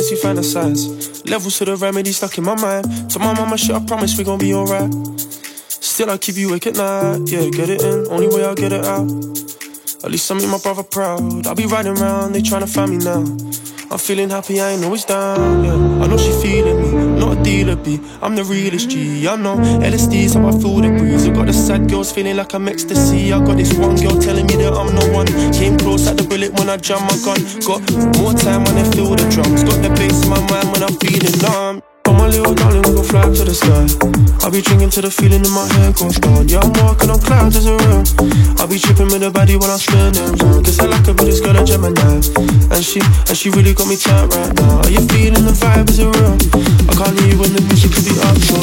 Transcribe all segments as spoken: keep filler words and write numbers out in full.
endless, we fantasize. Levels to the remedy stuck in my mind. To my mama shit, I promise we gon' be alright. Still I keep you awake at night. Yeah, get it in, only way I'll get it out. At least I make my brother proud. I'll be riding around, they tryna find me now. I'm feeling happy, I ain't always down, yeah. I know she feeling me, not a dealer B. I'm the realest G, I know L S D's how I feel the breeze. I got the sad girls feeling like I'm ecstasy. I got this one girl telling me that I'm no one. Came close at the bullet when I jam my gun. Got more time when I feel the drums. Got the bass in my mind when I'm feeling numb. Oh my little darling, we gon' fly up to the sky. I'll be drinking till the feeling in my head goes down. Yeah, I'm walking on clouds as a real. I'll be tripping with the body while I'm spinning. Cause I like her, but it's got a Gemini. And she, and she really got me tight right now. Are you feeling the vibe, is it real? I can't hear you when the music could be up, so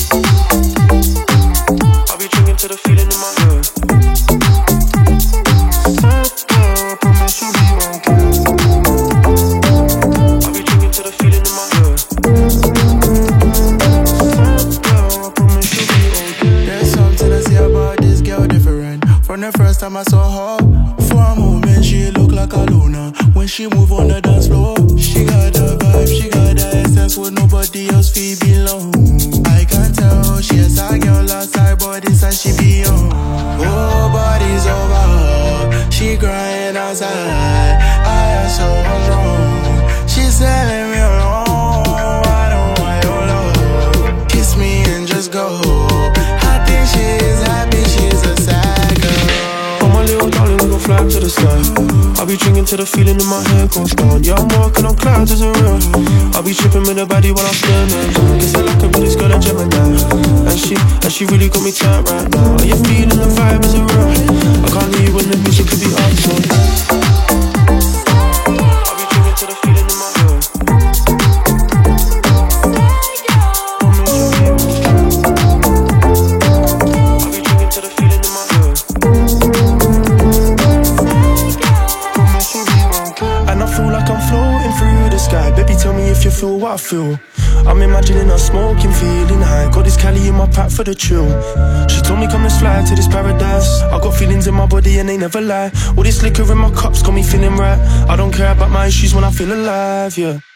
I'll be drinking till the feeling in my head. I promise you'll be okay. I'll be drinking till the feeling in my head. From the first time I saw her, for a moment she looked like a Luna. When she move on the dance floor, she got the vibe, she got the essence with nobody else feel belong. I can tell she has a girl outside, but inside she be on. Oh, body's over her, she crying outside. I am so wrong, she's telling me alone. I don't want your love, kiss me and just go. I think she's happy, she's a sad girl. Little darling, we gon' fly up to the sky. I'll be drinking till the feeling in my head goes down. Yeah, I'm walking on clouds as a real. I'll be tripping with the body while I'm spinning. Guess I like her, but it's got a Gemini. And she, and she really got me tight right now. Are you feeling the vibe, is it real? I can't hear you when the music could be up, so I'll be drinking till the feeling in my head. I'll be drinking till the feeling in my head. And I feel like I'm floating through the sky. Baby, tell me if you feel what I feel. I'm imagining us smoking, feeling high. Got this Cali in my pack for the chill. She told me come let's fly to this paradise. I got feelings in my body and they never lie. All this liquor in my cups got me feeling right. I don't care about my issues when I feel alive, yeah.